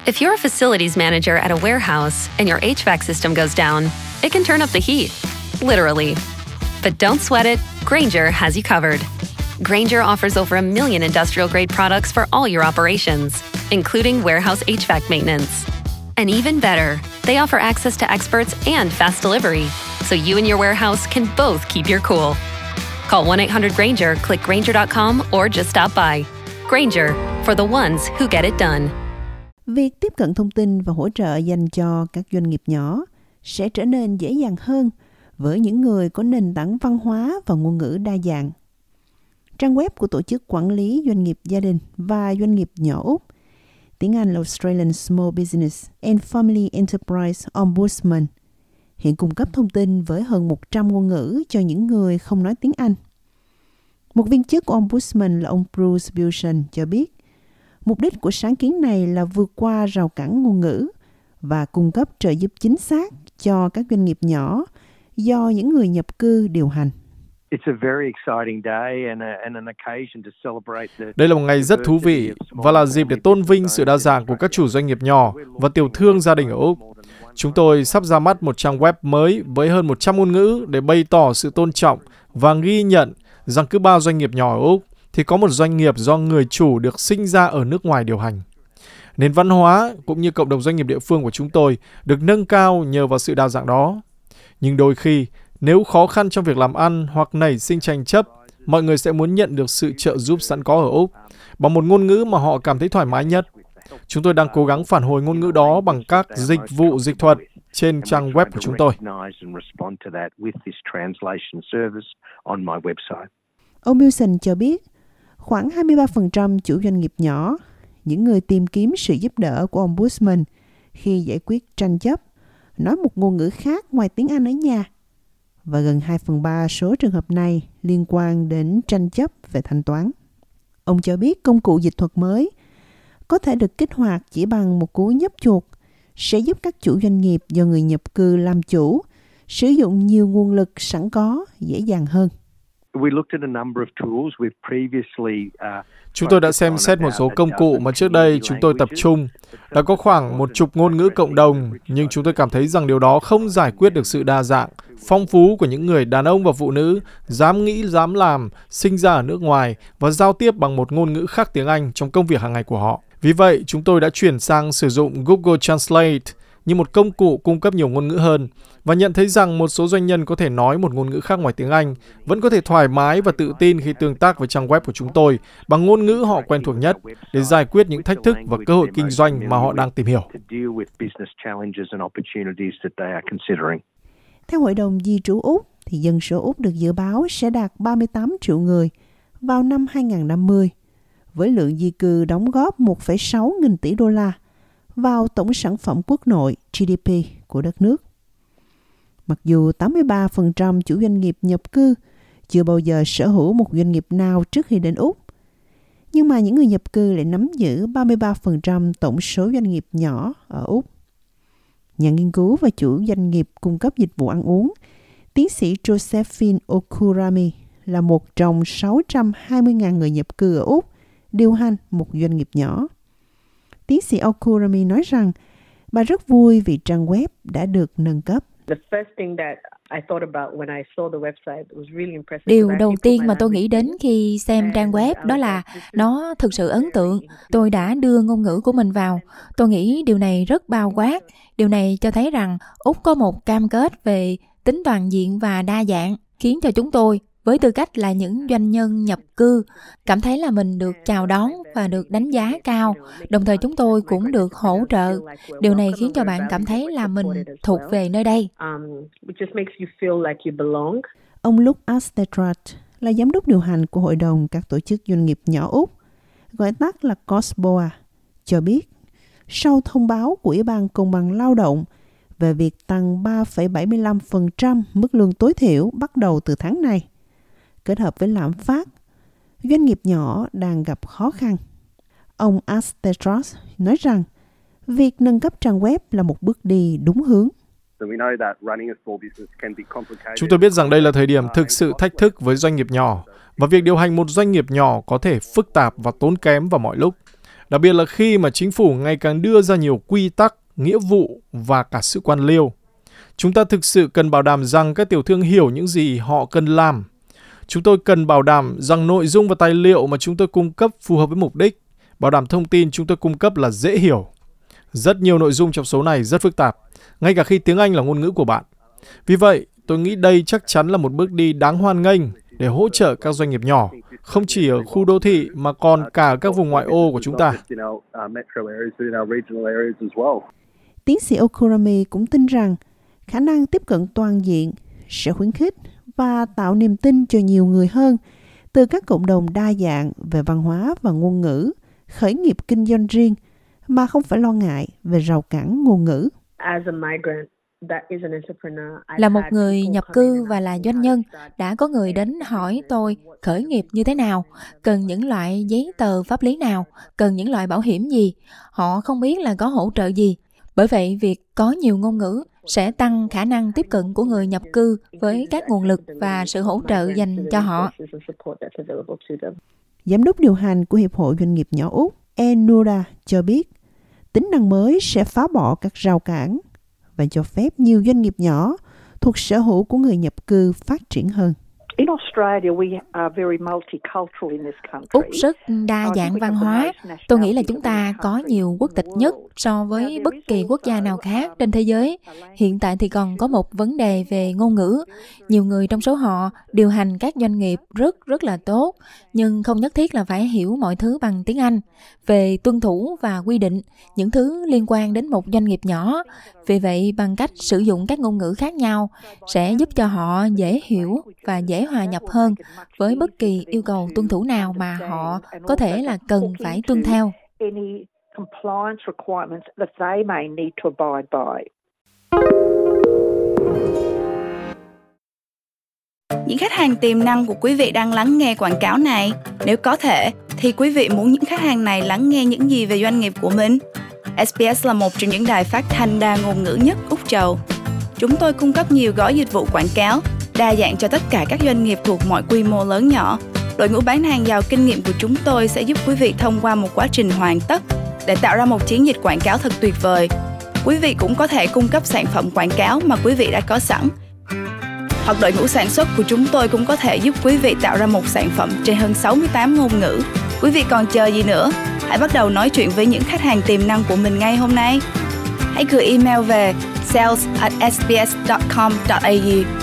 If you're a facilities manager at a warehouse and your HVAC system goes down, it can turn up the heat, literally. But don't sweat it, Grainger has you covered. Grainger offers over 1 million industrial-grade products for all your operations, including warehouse HVAC maintenance. And even better, they offer access to experts and fast delivery, so you and your warehouse can both keep your cool. Call 1-800-GRAINGER, click Grainger.com, or just stop by. Grainger, for the ones who get it done. Việc tiếp cận thông tin và hỗ trợ dành cho các doanh nghiệp nhỏ sẽ trở nên dễ dàng hơn với những người có nền tảng văn hóa và ngôn ngữ đa dạng. Trang web của Tổ chức Quản lý Doanh nghiệp Gia đình và Doanh nghiệp nhỏ Úc, tiếng Anh là Australian Small Business and Family Enterprise Ombudsman, hiện cung cấp thông tin với hơn 100 ngôn ngữ cho những người không nói tiếng Anh. Một viên chức của Ombudsman là ông Bruce Bilson cho biết, mục đích của sáng kiến này là vượt qua rào cản ngôn ngữ và cung cấp trợ giúp chính xác cho các doanh nghiệp nhỏ do những người nhập cư điều hành. Đây là một ngày rất thú vị và là dịp để tôn vinh sự đa dạng của các chủ doanh nghiệp nhỏ và tiểu thương gia đình ở Úc. Chúng tôi sắp ra mắt một trang web mới với hơn 100 ngôn ngữ để bày tỏ sự tôn trọng và ghi nhận rằng cứ 3 doanh nghiệp nhỏ ở Úc thì có một doanh nghiệp do người chủ được sinh ra ở nước ngoài điều hành. Nền văn hóa cũng như cộng đồng doanh nghiệp địa phương của chúng tôi được nâng cao nhờ vào sự đa dạng đó. Nhưng đôi khi, nếu khó khăn trong việc làm ăn hoặc nảy sinh tranh chấp, mọi người sẽ muốn nhận được sự trợ giúp sẵn có ở Úc bằng một ngôn ngữ mà họ cảm thấy thoải mái nhất. Chúng tôi đang cố gắng phản hồi ngôn ngữ đó bằng các dịch vụ dịch thuật trên trang web của chúng tôi. Ông Wilson cho biết, khoảng 23% chủ doanh nghiệp nhỏ, những người tìm kiếm sự giúp đỡ của Ombudsman khi giải quyết tranh chấp, nói một ngôn ngữ khác ngoài tiếng Anh ở nhà. Và gần 2/3 số trường hợp này liên quan đến tranh chấp về thanh toán. Ông cho biết công cụ dịch thuật mới có thể được kích hoạt chỉ bằng một cú nhấp chuột sẽ giúp các chủ doanh nghiệp do người nhập cư làm chủ sử dụng nhiều nguồn lực sẵn có dễ dàng hơn. Chúng tôi đã xem xét một số công cụ mà trước đây chúng tôi tập trung. Đã có khoảng 10 ngôn ngữ cộng đồng, nhưng chúng tôi cảm thấy rằng điều đó không giải quyết được sự đa dạng, phong phú của những người đàn ông và phụ nữ, dám nghĩ, dám làm, sinh ra ở nước ngoài và giao tiếp bằng một ngôn ngữ khác tiếng Anh trong công việc hàng ngày của họ. Vì vậy, chúng tôi đã chuyển sang sử dụng Google Translate như một công cụ cung cấp nhiều ngôn ngữ hơn và nhận thấy rằng một số doanh nhân có thể nói một ngôn ngữ khác ngoài tiếng Anh vẫn có thể thoải mái và tự tin khi tương tác với trang web của chúng tôi bằng ngôn ngữ họ quen thuộc nhất để giải quyết những thách thức và cơ hội kinh doanh mà họ đang tìm hiểu. Theo Hội đồng Di trú Úc, thì dân số Úc được dự báo sẽ đạt 38 triệu người vào năm 2050, với lượng di cư đóng góp 1,6 nghìn tỷ đô la vào tổng sản phẩm quốc nội GDP của đất nước. Mặc dù 83% chủ doanh nghiệp nhập cư chưa bao giờ sở hữu một doanh nghiệp nào trước khi đến Úc, nhưng mà những người nhập cư lại nắm giữ 33% tổng số doanh nghiệp nhỏ ở Úc. Nhà nghiên cứu và chủ doanh nghiệp cung cấp dịch vụ ăn uống, tiến sĩ Josephine Okurami là một trong 620.000 người nhập cư ở Úc điều hành một doanh nghiệp nhỏ. Tiến sĩ Okurami nói rằng bà rất vui vì trang web đã được nâng cấp. Điều đầu tiên mà tôi nghĩ đến khi xem trang web đó là nó thực sự ấn tượng. Tôi đã đưa ngôn ngữ của mình vào. Tôi nghĩ điều này rất bao quát. Điều này cho thấy rằng Úc có một cam kết về tính toàn diện và đa dạng, khiến cho chúng tôi, với tư cách là những doanh nhân nhập cư, cảm thấy là mình được chào đón và được đánh giá cao. Đồng thời chúng tôi cũng được hỗ trợ. Điều này khiến cho bạn cảm thấy là mình thuộc về nơi đây. Ông Luke Astetrat là giám đốc điều hành của Hội đồng các tổ chức doanh nghiệp nhỏ Úc, gọi tắt là COSBOA, cho biết sau thông báo của Ủy ban Công bằng Lao động về việc tăng 3,75% mức lương tối thiểu bắt đầu từ tháng này, kết hợp với lạm phát, doanh nghiệp nhỏ đang gặp khó khăn. Ông Astetros nói rằng việc nâng cấp trang web là một bước đi đúng hướng. Chúng tôi biết rằng đây là thời điểm thực sự thách thức với doanh nghiệp nhỏ và việc điều hành một doanh nghiệp nhỏ có thể phức tạp và tốn kém vào mọi lúc. Đặc biệt là khi mà chính phủ ngày càng đưa ra nhiều quy tắc, nghĩa vụ và cả sự quan liêu. Chúng ta thực sự cần bảo đảm rằng các tiểu thương hiểu những gì họ cần làm. Chúng tôi cần bảo đảm rằng nội dung và tài liệu mà chúng tôi cung cấp phù hợp với mục đích, bảo đảm thông tin chúng tôi cung cấp là dễ hiểu. Rất nhiều nội dung trong số này rất phức tạp, ngay cả khi tiếng Anh là ngôn ngữ của bạn. Vì vậy, tôi nghĩ đây chắc chắn là một bước đi đáng hoan nghênh để hỗ trợ các doanh nghiệp nhỏ, không chỉ ở khu đô thị mà còn cả các vùng ngoại ô của chúng ta. Tiến sĩ Okurami cũng tin rằng khả năng tiếp cận toàn diện sẽ khuyến khích và tạo niềm tin cho nhiều người hơn từ các cộng đồng đa dạng về văn hóa và ngôn ngữ, khởi nghiệp kinh doanh riêng mà không phải lo ngại về rào cản ngôn ngữ. Là một người nhập cư và là doanh nhân, đã có người đến hỏi tôi khởi nghiệp như thế nào, cần những loại giấy tờ pháp lý nào, cần những loại bảo hiểm gì. Họ không biết là có hỗ trợ gì. Bởi vậy, việc có nhiều ngôn ngữ sẽ tăng khả năng tiếp cận của người nhập cư với các nguồn lực và sự hỗ trợ dành cho họ. Giám đốc điều hành của Hiệp hội Doanh nghiệp nhỏ Úc, Enura cho biết, tính năng mới sẽ phá bỏ các rào cản và cho phép nhiều doanh nghiệp nhỏ thuộc sở hữu của người nhập cư phát triển hơn. Úc rất đa dạng văn hóa. Tôi nghĩ là chúng ta có nhiều quốc tịch nhất so với bất kỳ quốc gia nào khác trên thế giới. Hiện tại thì còn có một vấn đề về ngôn ngữ. Nhiều người trong số họ điều hành các doanh nghiệp rất là tốt, nhưng không nhất thiết là phải hiểu mọi thứ bằng tiếng Anh. Về tuân thủ và quy định, những thứ liên quan đến một doanh nghiệp nhỏ. Vì vậy, bằng cách sử dụng các ngôn ngữ khác nhau sẽ giúp cho họ dễ hiểu và dễ hòa nhập hơn với bất kỳ yêu cầu tuân thủ nào mà họ có thể là cần phải tuân theo. Những khách hàng tiềm năng của quý vị đang lắng nghe quảng cáo này. Nếu có thể, thì quý vị muốn những khách hàng này lắng nghe những gì về doanh nghiệp của mình? SBS là một trong những đài phát thanh đa ngôn ngữ nhất Úc Châu. Chúng tôi cung cấp nhiều gói dịch vụ quảng cáo, đa dạng cho tất cả các doanh nghiệp thuộc mọi quy mô lớn nhỏ. Đội ngũ bán hàng giàu kinh nghiệm của chúng tôi sẽ giúp quý vị thông qua một quá trình hoàn tất để tạo ra một chiến dịch quảng cáo thật tuyệt vời. Quý vị cũng có thể cung cấp sản phẩm quảng cáo mà quý vị đã có sẵn. Hoặc đội ngũ sản xuất của chúng tôi cũng có thể giúp quý vị tạo ra một sản phẩm trên hơn 68 ngôn ngữ. Quý vị còn chờ gì nữa? Hãy bắt đầu nói chuyện với những khách hàng tiềm năng của mình ngay hôm nay. Hãy gửi email về sales@sbs.com.au